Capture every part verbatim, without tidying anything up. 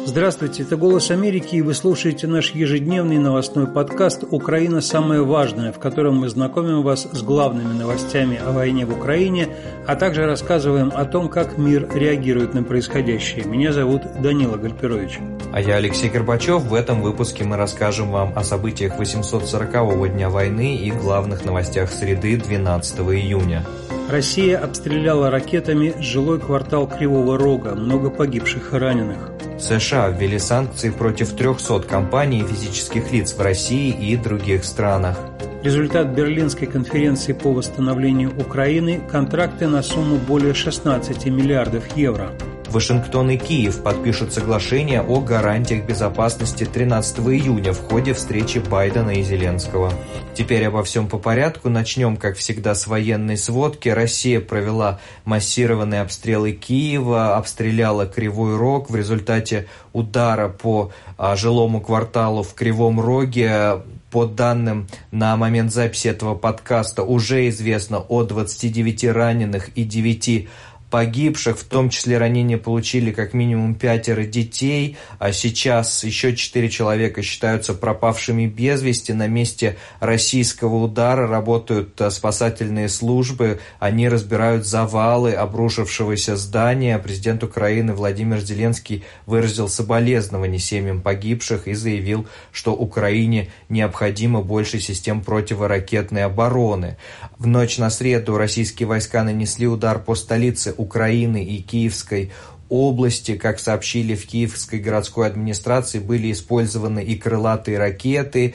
Здравствуйте, это «Голос Америки», и вы слушаете наш ежедневный новостной подкаст «Украина. Самое важное», в котором мы знакомим вас с главными новостями о войне в Украине, а также рассказываем о том, как мир реагирует на происходящее. Меня зовут Данила Гальперович. А я Алексей Горбачев. В этом выпуске мы расскажем вам о событиях восемьсот сорокового дня войны и главных новостях среды двенадцатого июня. Россия обстреляла ракетами жилой квартал Кривого Рога, много погибших и раненых. США ввели санкции против трехсот компаний и физических лиц в России и других странах. Результат Берлинской конференции по восстановлению Украины – контракты на сумму более шестнадцати миллиардов евро. Вашингтон и Киев подпишут соглашение о гарантиях безопасности тринадцатого июня в ходе встречи Байдена и Зеленского. Теперь обо всем по порядку. Начнем, как всегда, с военной сводки. Россия провела массированные обстрелы Киева, обстреляла Кривой Рог. В результате удара по а, жилому кварталу в Кривом Роге, по данным на момент записи этого подкаста, уже известно о двадцати девяти раненых и девяти погибших, в том числе ранения получили как минимум пятеро детей, а сейчас еще четыре человека считаются пропавшими без вести. На месте российского удара работают спасательные службы, они разбирают завалы обрушившегося здания. Президент Украины Владимир Зеленский выразил соболезнования семьям погибших и заявил, что Украине необходимо больше систем противоракетной обороны. В ночь на среду российские войска нанесли удар по столице Украины и Киевской области. Как сообщили в Киевской городской администрации, были использованы и крылатые ракеты,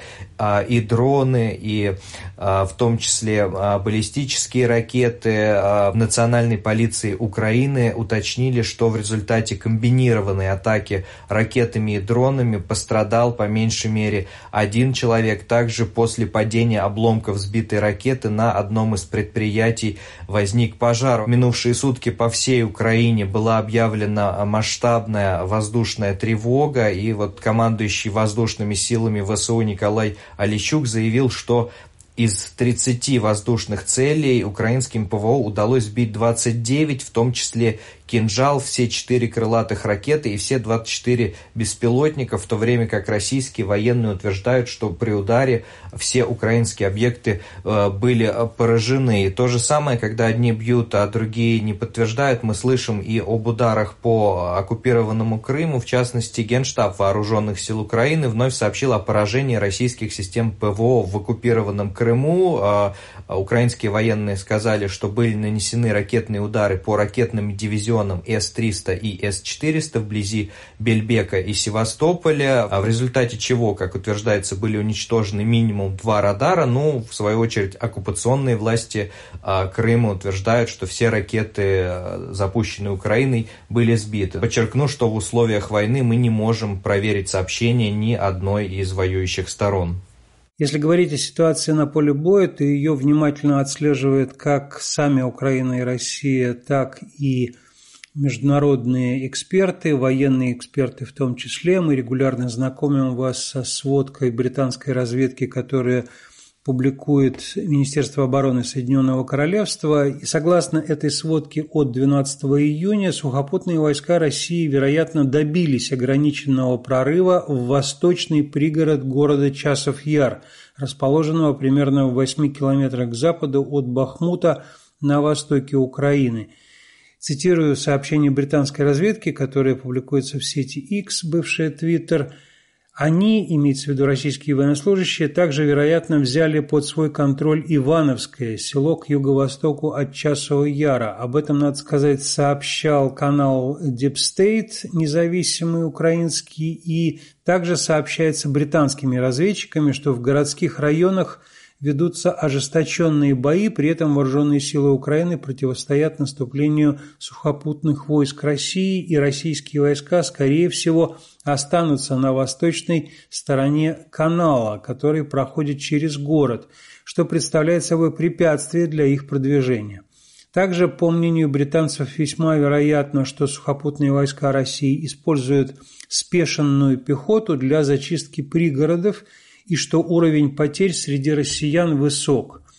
и дроны, и в том числе баллистические ракеты. В Национальной полиции Украины уточнили, что в результате комбинированной атаки ракетами и дронами пострадал по меньшей мере один человек. Также после падения обломков сбитой ракеты на одном из предприятий возник пожар. В минувшие сутки по всей Украине была объявлена масштабная воздушная тревога, и вот командующий воздушными силами ВСУ Николай Олещук заявил, что из тридцати воздушных целей украинским ПВО удалось сбить двадцать девять, в том числе «Кинжал», все четыре крылатых ракеты и все двадцать четыре беспилотника, в то время как российские военные утверждают, что при ударе все украинские объекты э, были поражены. И то же самое, когда одни бьют, а другие не подтверждают, мы слышим и об ударах по оккупированному Крыму. В частности, Генштаб Вооруженных сил Украины вновь сообщил о поражении российских систем ПВО в оккупированном Крыму. Э, украинские военные сказали, что были нанесены ракетные удары по ракетным дивизионам эс триста и эс четыреста вблизи Бельбека и Севастополя, в результате чего, как утверждается, были уничтожены минимум два радара. Ну, в свою очередь, оккупационные власти а, Крыма утверждают, что все ракеты, а, запущенные Украиной, были сбиты. Подчеркну, что в условиях войны мы не можем проверить сообщения ни одной из воюющих сторон. Если говорить о ситуации на поле боя, то ее внимательно отслеживают как сами Украина и Россия, так и международные эксперты, военные эксперты в том числе. Мы регулярно знакомим вас со сводкой британской разведки, которая публикует Министерство обороны Соединенного Королевства. И согласно этой сводке от двенадцатого июня сухопутные войска России, вероятно, добились ограниченного прорыва в восточный пригород города Часов-Яр, расположенного примерно в восьми километрах к западу от Бахмута на востоке Украины. Цитирую сообщение британской разведки, которое публикуется в сети X, бывшая Twitter. Они, имеется в виду российские военнослужащие, также, вероятно, взяли под свой контроль Ивановское, село к юго-востоку от Часового Яра. Об этом, надо сказать, сообщал канал Deep State, независимый украинский, и также сообщается британскими разведчиками, что в городских районах ведутся ожесточенные бои, при этом вооруженные силы Украины противостоят наступлению сухопутных войск России, и российские войска, скорее всего, останутся на восточной стороне канала, который проходит через город, что представляет собой препятствие для их продвижения. Также, по мнению британцев, весьма вероятно, что сухопутные войска России используют спешенную пехоту для зачистки пригородов и что уровень потерь среди россиян высок.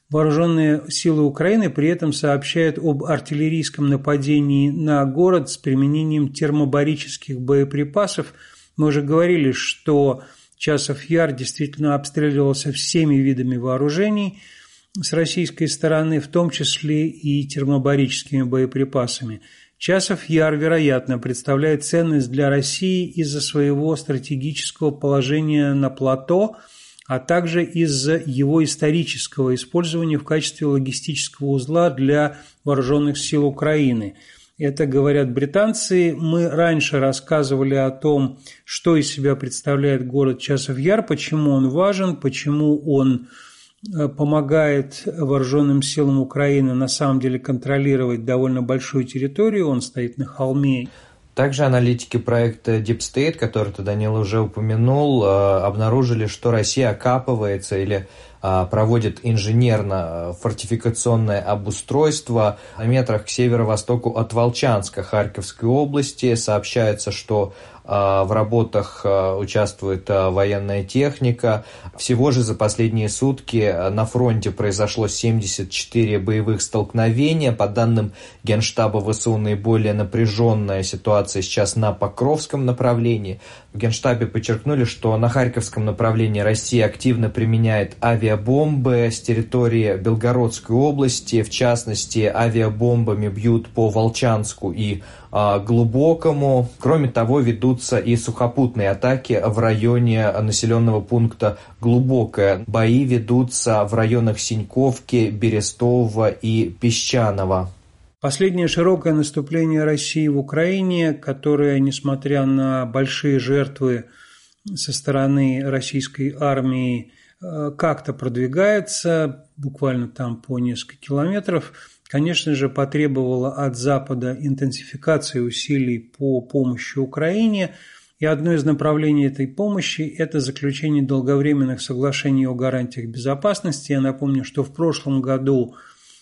Вооруженные силы Украины при этом сообщают об артиллерийском нападении на город с применением термобарических боеприпасов. Мы уже говорили, что Часов Яр действительно обстреливался всеми видами вооружений с российской стороны, в том числе и термобарическими боеприпасами. Часов Яр, вероятно, представляет ценность для России из-за своего стратегического положения на плато, а также из-за его исторического использования в качестве логистического узла для вооруженных сил Украины. Это говорят британцы. Мы раньше рассказывали о том, что из себя представляет город Часов Яр, почему он важен, почему он помогает вооруженным силам Украины на самом деле контролировать довольно большую территорию. Он стоит на холме. Также аналитики проекта Deep State, который ты, Данил, уже упомянул, обнаружили, что Россия окапывается или проводит инженерно-фортификационное обустройство в метрах к северо-востоку от Волчанска Харьковской области. Сообщается, что в работах участвует военная техника. Всего же за последние сутки на фронте произошло семьдесят четыре боевых столкновения. По данным Генштаба ВСУ, наиболее напряженная ситуация сейчас на Покровском направлении. В Генштабе подчеркнули, что на Харьковском направлении Россия активно применяет авиабомбы с территории Белгородской области. В частности, авиабомбами бьют по Волчанску и а, Глубокому. Кроме того, ведутся и сухопутные атаки в районе населенного пункта Глубокое. Бои ведутся в районах Синьковки, Берестового и Песчаного. Последнее широкое наступление России в Украине, которое, несмотря на большие жертвы со стороны российской армии, как-то продвигается, буквально там по несколько километров, конечно же, потребовало от Запада интенсификации усилий по помощи Украине. И одно из направлений этой помощи – это заключение долговременных соглашений о гарантиях безопасности. Я напомню, что в прошлом году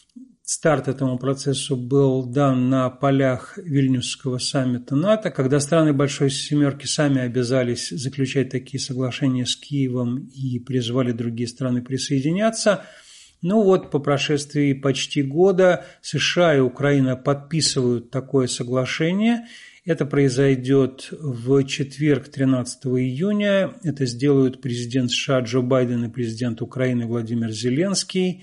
старт этому процессу был дан на полях Вильнюсского саммита НАТО, когда страны Большой Семерки сами обязались заключать такие соглашения с Киевом и призвали другие страны присоединяться. Ну вот, по прошествии почти года США и Украина подписывают такое соглашение. Это произойдет в четверг, тринадцатого июня. Это сделают президент США Джо Байден и президент Украины Владимир Зеленский.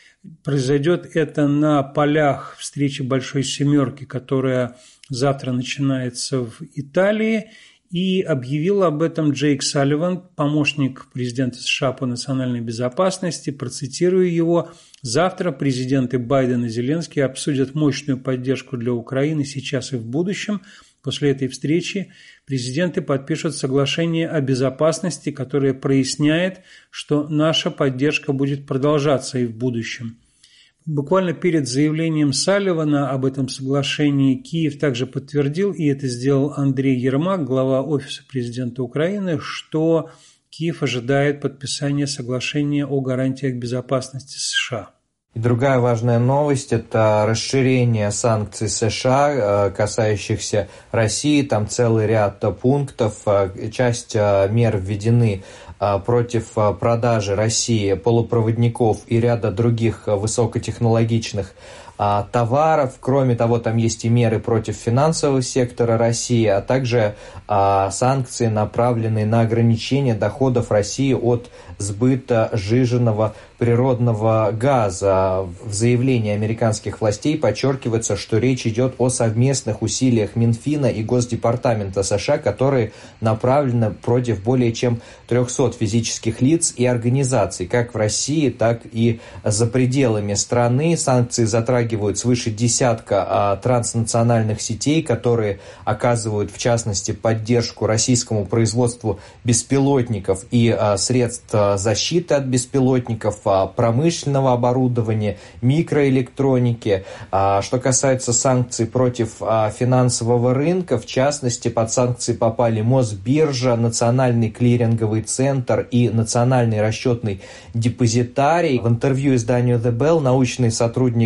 Произойдет это на полях встречи Большой Семерки, которая завтра начинается в Италии. И объявил об этом Джейк Салливан, помощник президента США по национальной безопасности. Процитирую его: «Завтра президенты Байден и Зеленский обсудят мощную поддержку для Украины сейчас и в будущем. После этой встречи президенты подпишут соглашение о безопасности, которое проясняет, что наша поддержка будет продолжаться и в будущем». Буквально перед заявлением Салливана об этом соглашении Киев также подтвердил, и это сделал Андрей Ермак, глава Офиса президента Украины, что Киев ожидает подписания соглашения о гарантиях безопасности США. И другая важная новость – это расширение санкций США, касающихся России. Там целый ряд пунктов. Часть мер введены против продажи России полупроводников и ряда других высокотехнологичных товаров. Кроме того, там есть и меры против финансового сектора России, а также санкции, направленные на ограничение доходов России от сбыта сжиженного природного газа. В заявлении американских властей подчеркивается, что речь идет о совместных усилиях Минфина и Госдепартамента США, которые направлены против более чем трехсот физических лиц и организаций, как в России, так и за пределами страны. Санкции затрагивают свыше десятка транснациональных сетей, которые оказывают, в частности, поддержку российскому производству беспилотников и средств защиты от беспилотников, промышленного оборудования, микроэлектроники. Что касается санкций против финансового рынка, в частности, под санкции попали Мосбиржа, Национальный клиринговый центр и Национальный расчетный депозитарий. В интервью изданию The Bell научный сотрудник си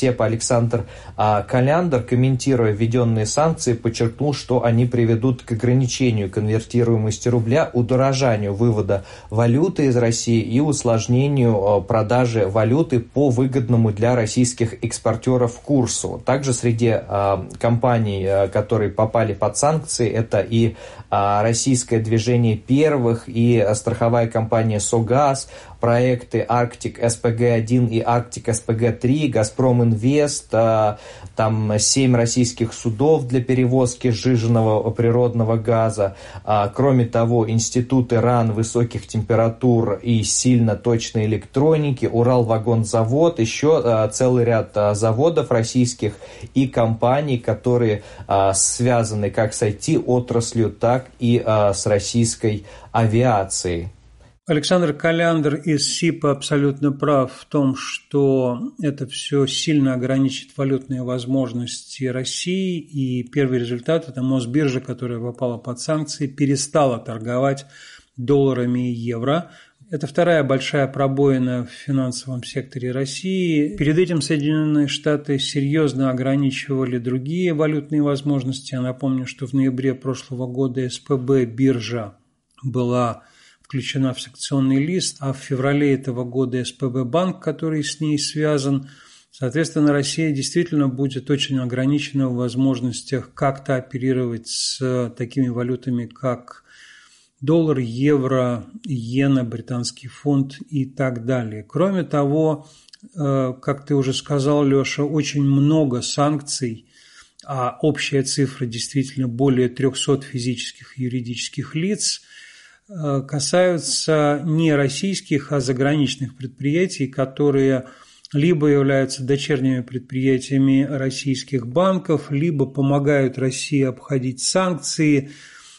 генсепа Александр Каляндар, комментируя введенные санкции, подчеркнул, что они приведут к ограничению конвертируемости рубля, удорожанию вывода валюты из России и усложнению продажи валюты по выгодному для российских экспортеров курсу. Также среди компаний, которые попали под санкции, это и российское движение первых, и страховая компания «Согаз», проекты «Арктик эс пэ гэ один» и «Арктик эс пэ гэ три», «Газпром Инвест», там семь российских судов для перевозки сжиженного природного газа. Кроме того, институты РАН высоких температур и сильно точной электроники, Уралвагонзавод, еще целый ряд заводов российских и компаний, которые связаны как с ай ти-отраслью, так и с российской авиацией. Александр Каляндар из СИПа абсолютно прав в том, что это все сильно ограничит валютные возможности России, и первый результат – это Мосбиржа, которая попала под санкции, перестала торговать долларами и евро. Это вторая большая пробоина в финансовом секторе России. Перед этим Соединенные Штаты серьезно ограничивали другие валютные возможности. Я напомню, что в ноябре прошлого года эс пэ бэ биржа была включена в санкционный лист, а в феврале этого года эс пэ бэ банк, который с ней связан. Соответственно, Россия действительно будет очень ограничена в возможностях как-то оперировать с такими валютами, как доллар, евро, иена, британский фунт и так далее. Кроме того, как ты уже сказал, Леша, очень много санкций, а общая цифра действительно более трехсот физических и юридических лиц, касаются не российских, а заграничных предприятий, которые либо являются дочерними предприятиями российских банков, либо помогают России обходить санкции,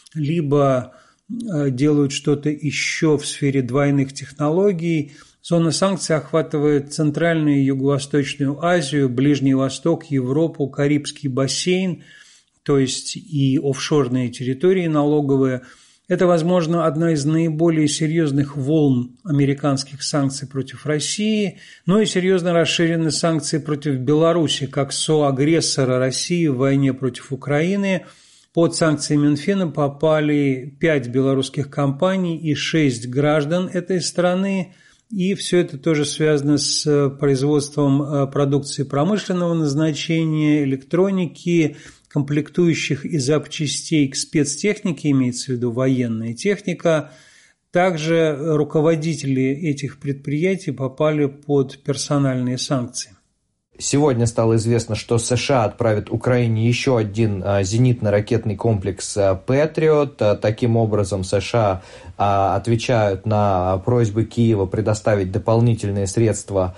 либо делают что-то еще в сфере двойных технологий. Зона санкций охватывает Центральную и Юго-Восточную Азию, Ближний Восток, Европу, Карибский бассейн, то есть и офшорные территории налоговые. Это, возможно, одна из наиболее серьезных волн американских санкций против России, но и серьезно расширены санкции против Беларуси, как соагрессора России в войне против Украины. Под санкции Минфина попали пять белорусских компаний и шесть граждан этой страны, и все это тоже связано с производством продукции промышленного назначения, электроники, комплектующих и запчастей к спецтехнике, имеется в виду военная техника. Также руководители этих предприятий попали под персональные санкции. Сегодня стало известно, что США отправят Украине еще один а, зенитно-ракетный комплекс а, «Патриот». А, таким образом, США а, отвечают на просьбы Киева предоставить дополнительные средства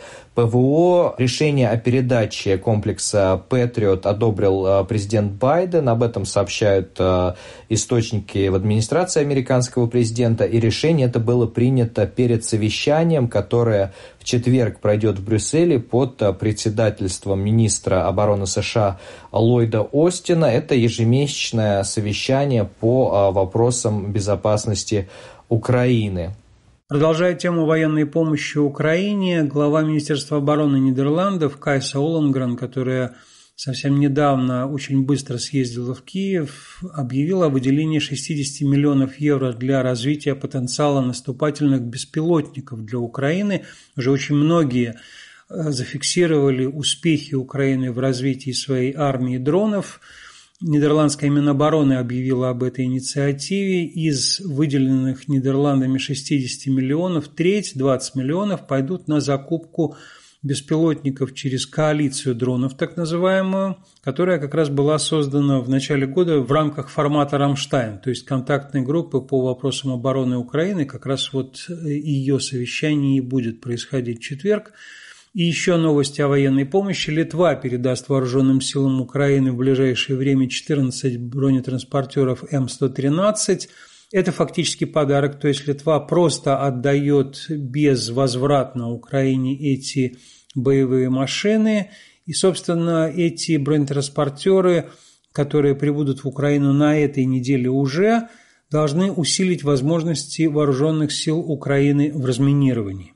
ПВО. Решение о передаче комплекса «Патриот» одобрил а, президент Байден. Об этом сообщают а, источники в администрации американского президента. И решение это было принято перед совещанием, которое в четверг пройдет в Брюсселе под председательством министра обороны США Ллойда Остина. Это ежемесячное совещание по вопросам безопасности Украины. Продолжая тему военной помощи Украине, глава Министерства обороны Нидерландов Кайса Оллонгрен, которая совсем недавно очень быстро съездила в Киев, объявила о выделении шестьдесят миллионов евро для развития потенциала наступательных беспилотников для Украины. Уже очень многие зафиксировали успехи Украины в развитии своей армии дронов. Нидерландская Минобороны объявила об этой инициативе. Из выделенных Нидерландами шестьдесят миллионов, треть, двадцать миллионов, пойдут на закупку беспилотников через коалицию дронов, так называемую, которая как раз была создана в начале года в рамках формата «Рамштайн», то есть контактной группы по вопросам обороны Украины. Как раз вот ее совещание и будет происходить в четверг. И еще новости о военной помощи. Литва передаст вооруженным силам Украины в ближайшее время четырнадцать бронетранспортеров эм сто тринадцать. Это фактически подарок, то есть Литва просто отдает безвозвратно Украине эти боевые машины. И, собственно, эти бронетранспортеры, которые прибудут в Украину на этой неделе уже, должны усилить возможности вооруженных сил Украины в разминировании.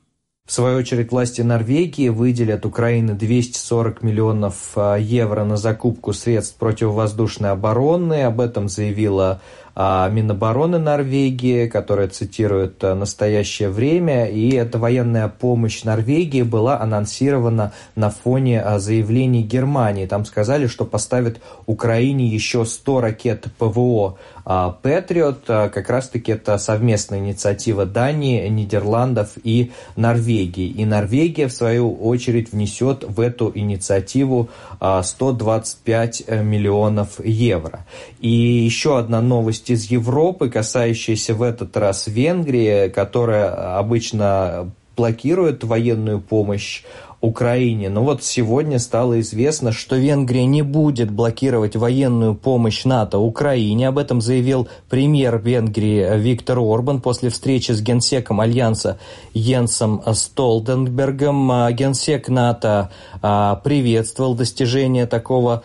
В свою очередь, власти Норвегии выделят Украине двести сорок миллионов евро на закупку средств противовоздушной обороны. Об этом заявила Минобороны Норвегии, которая цитирует «Настоящее время». И эта военная помощь Норвегии была анонсирована на фоне заявлений Германии. Там сказали, что поставят Украине еще сто ракет ПВО «Патриот». Как раз-таки это совместная инициатива Дании, Нидерландов и Норвегии. И Норвегия, в свою очередь, внесет в эту инициативу сто двадцать пять миллионов евро. И еще одна новость из Европы, касающаяся в этот раз Венгрии, которая обычно блокирует военную помощь Украине. Но вот сегодня стало известно, что Венгрия не будет блокировать военную помощь НАТО Украине. Об этом заявил премьер Венгрии Виктор Орбан после встречи с генсеком Альянса Йенсом Столтенбергом. Генсек НАТО приветствовал достижение такого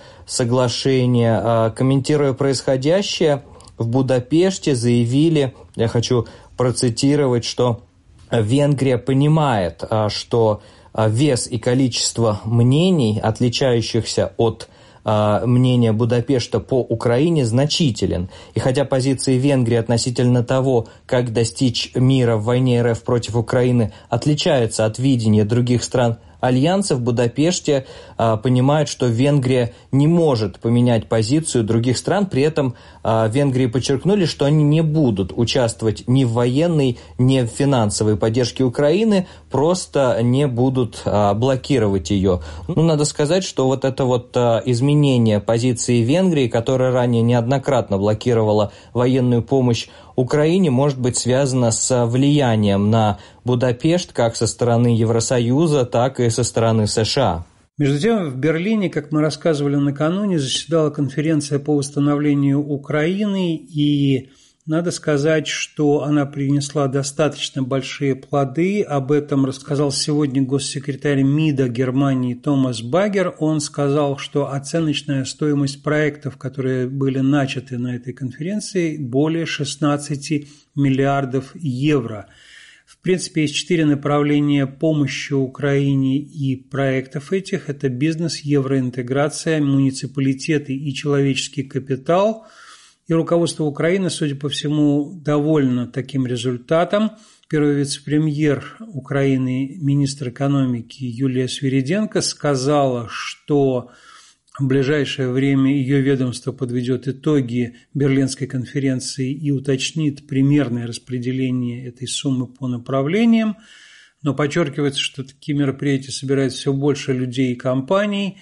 соглашения. Комментируя происходящее, в Будапеште заявили, я хочу процитировать, что Венгрия понимает, что вес и количество мнений, отличающихся от э, мнения Будапешта по Украине, значителен. И хотя позиции Венгрии относительно того, как достичь мира в войне РФ против Украины, отличаются от видения других стран Альянса, в Будапеште э, понимают, что Венгрия не может поменять позицию других стран. При этом э, Венгрии подчеркнули, что они не будут участвовать ни в военной, ни в финансовой поддержке Украины, просто не будут э, блокировать ее. Ну, надо сказать, что вот это вот э, изменение позиции Венгрии, которая ранее неоднократно блокировала военную помощь Украине, может быть связано с влиянием на Будапешт как со стороны Евросоюза, так и со стороны США. Между тем, в Берлине, как мы рассказывали накануне, заседала конференция по восстановлению Украины, и надо сказать, что она принесла достаточно большие плоды. Об этом рассказал сегодня госсекретарь МИДа Германии Томас Багер. Он сказал, что оценочная стоимость проектов, которые были начаты на этой конференции, более шестнадцать миллиардов евро. В принципе, есть четыре направления помощи Украине и проектов этих. Это бизнес, евроинтеграция, муниципалитеты и человеческий капитал. И руководство Украины, судя по всему, довольно таким результатом. Первый вице-премьер Украины, министр экономики Юлия Свириденко сказала, что в ближайшее время ее ведомство подведет итоги Берлинской конференции и уточнит примерное распределение этой суммы по направлениям. Но подчеркивается, что такие мероприятия собирают все больше людей и компаний.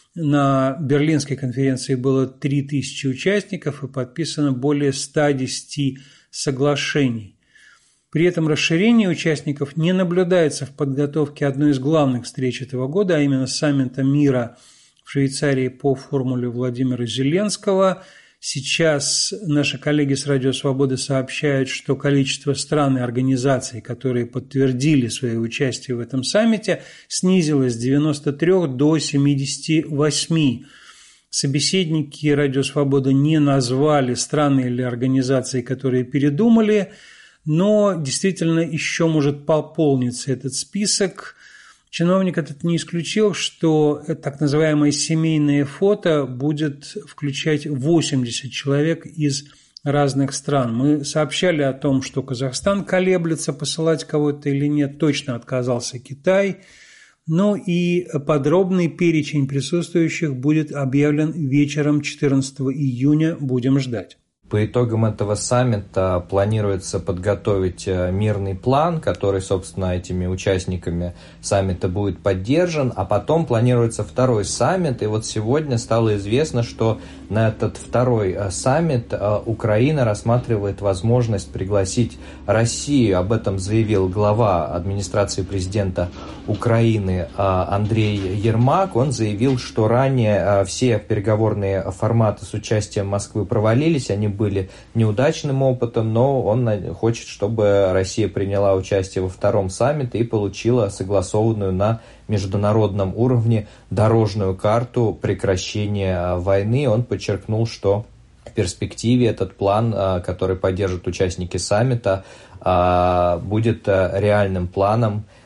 На Берлинской конференции было три тысячи участников и подписано более ста десяти соглашений. При этом расширение участников не наблюдается в подготовке одной из главных встреч этого года, а именно саммита мира в Швейцарии по формуле Владимира Зеленского. Сейчас наши коллеги с Радио Свободы сообщают, что количество стран и организаций, которые подтвердили свое участие в этом саммите, снизилось с девяноста трёх до семидесяти восьми. Собеседники Радио Свобода не назвали страны или организации, которые передумали, но действительно еще может пополниться этот список. Чиновник этот не исключил, что так называемое семейное фото будет включать восемьдесят человек из разных стран. Мы сообщали о том, что Казахстан колеблется, посылать кого-то или нет, точно отказался Китай. Ну и подробный перечень присутствующих будет объявлен вечером четырнадцатого июня. Будем ждать. По итогам этого саммита планируется подготовить мирный план, который, собственно, этими участниками саммита будет поддержан, а потом планируется второй саммит, и вот сегодня стало известно, что на этот второй саммит Украина рассматривает возможность пригласить Россию. Об этом заявил глава администрации президента Украины Андрей Ермак. Он заявил, что ранее все переговорные форматы с участием Москвы провалились, они были неудачным опытом, но он хочет, чтобы Россия приняла участие во втором саммите и получила согласованную на международном уровне дорожную карту прекращения войны. Он подчеркнул, что в перспективе этот план, который поддержат участники саммита, будет реальным планом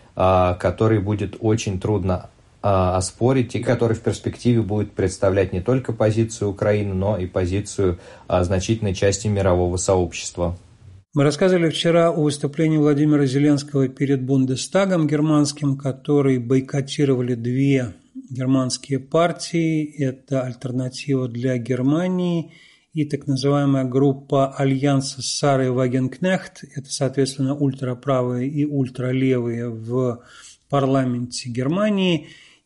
который будет очень трудно оспорить и который в перспективе будет представлять не только позицию Украины, но и позицию значительной части мирового сообщества. Мы рассказывали вчера о выступлении Владимира Зеленского перед Бундестагом германским, который бойкотировали две германские партии. Это «Альтернатива для Германии» и так называемая группа Альянса Сары Вагенкнехт. Это, соответственно, ультраправые и ультралевые в парламенте Германии.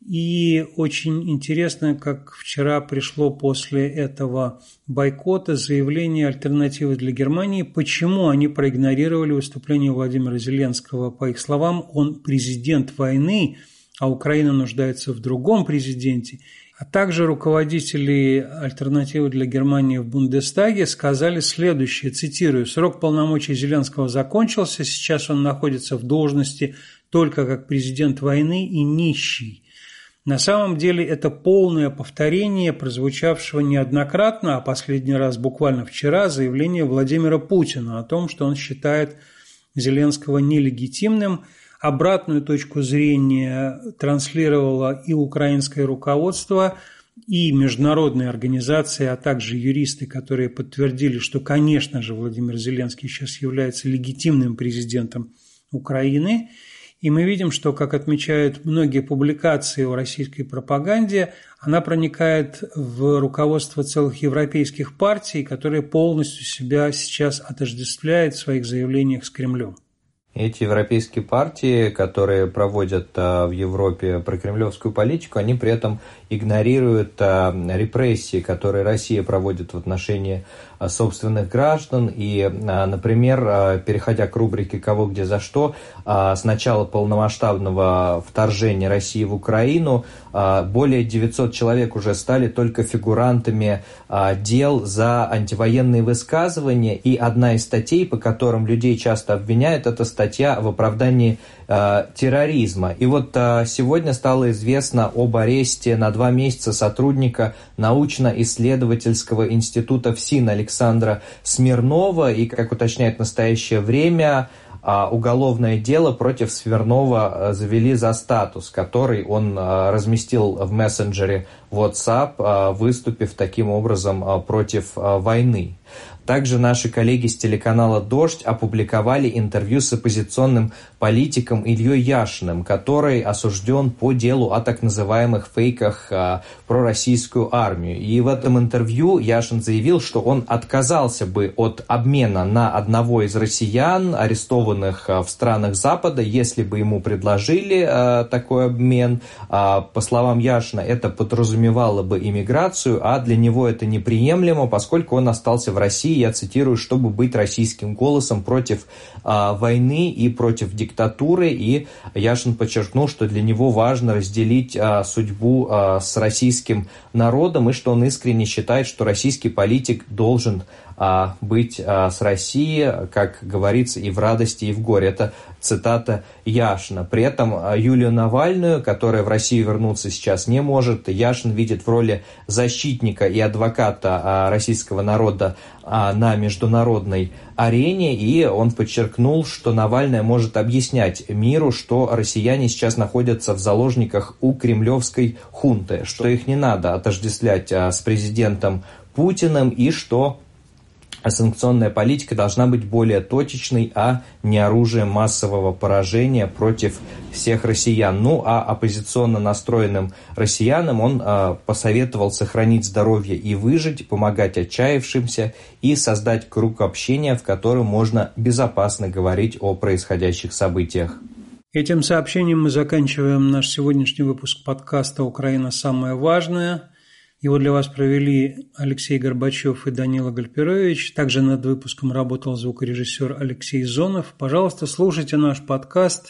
И очень интересно, как вчера пришло после этого бойкота заявление «Альтернативы для Германии», почему они проигнорировали выступление Владимира Зеленского. По их словам, он президент войны, а Украина нуждается в другом президенте. А также руководители «Альтернативы для Германии» в Бундестаге сказали следующее, цитирую: «Срок полномочий Зеленского закончился, сейчас он находится в должности только как президент войны и нищий». На самом деле это полное повторение прозвучавшего неоднократно, а последний раз буквально вчера, заявления Владимира Путина о том, что он считает Зеленского нелегитимным. Обратную точку зрения транслировало и украинское руководство, и международные организации, а также юристы, которые подтвердили, что, конечно же, Владимир Зеленский сейчас является легитимным президентом Украины. И мы видим, что, как отмечают многие публикации о российской пропаганде, она проникает в руководство целых европейских партий, которые полностью себя сейчас отождествляют в своих заявлениях с Кремлем. Эти европейские партии, которые проводят в Европе прокремлевскую политику, они при этом игнорируют репрессии, которые Россия проводит в отношении собственных граждан. И, например, переходя к рубрике «Кого, где, за что», с начала полномасштабного вторжения России в Украину более девятьсот человек уже стали только фигурантами дел за антивоенные высказывания. И одна из статей, по которым людей часто обвиняют, это статья в оправдании э, терроризма. И вот э, сегодня стало известно об аресте на два месяца сотрудника научно-исследовательского института ФСИН Александра Смирнова. И, как уточняет в настоящее время, э, уголовное дело против Смирнова э, завели за статус, который он э, разместил в мессенджере WhatsApp, э, выступив таким образом э, против э, войны. Также наши коллеги с телеканала «Дождь» опубликовали интервью с оппозиционным политиком Ильей Яшиным, который осужден по делу о так называемых фейках а, про российскую армию. И в этом интервью Яшин заявил, что он отказался бы от обмена на одного из россиян, арестованных а, в странах Запада, если бы ему предложили а, такой обмен. А, по словам Яшина, это подразумевало бы иммиграцию, а для него это неприемлемо, поскольку он остался в России, я цитирую, чтобы быть российским голосом против а, войны и против диктатуры. И Яшин подчеркнул, что для него важно разделить а, судьбу а, с российским народом, и что он искренне считает, что российский политик должен а, быть а, с Россией, как говорится, и в радости, и в горе. Это цитата Яшина. При этом Юлию Навальную, которая в Россию вернуться сейчас не может, Яшин видит в роли защитника и адвоката а, российского народа а, на международной арене, и он подчеркнул, что Навальная может объяснять миру, что россияне сейчас находятся в заложниках у кремлевской хунты, что их не надо отождествлять а, с президентом Путиным, и что санкционная политика должна быть более точечной, а не оружием массового поражения против всех россиян. Ну, а оппозиционно настроенным россиянам он э, посоветовал сохранить здоровье и выжить, помогать отчаявшимся и создать круг общения, в котором можно безопасно говорить о происходящих событиях. Этим сообщением мы заканчиваем наш сегодняшний выпуск подкаста «Украина. Самое важное». Его для вас провели Алексей Горбачев и Данила Гальперович. Также над выпуском работал звукорежиссер Алексей Зонов. Пожалуйста, слушайте наш подкаст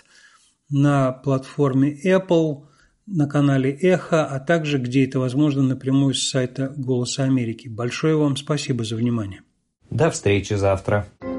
на платформе Apple, на канале Эхо, а также, где это возможно, напрямую с сайта «Голоса Америки». Большое вам спасибо за внимание. До встречи завтра.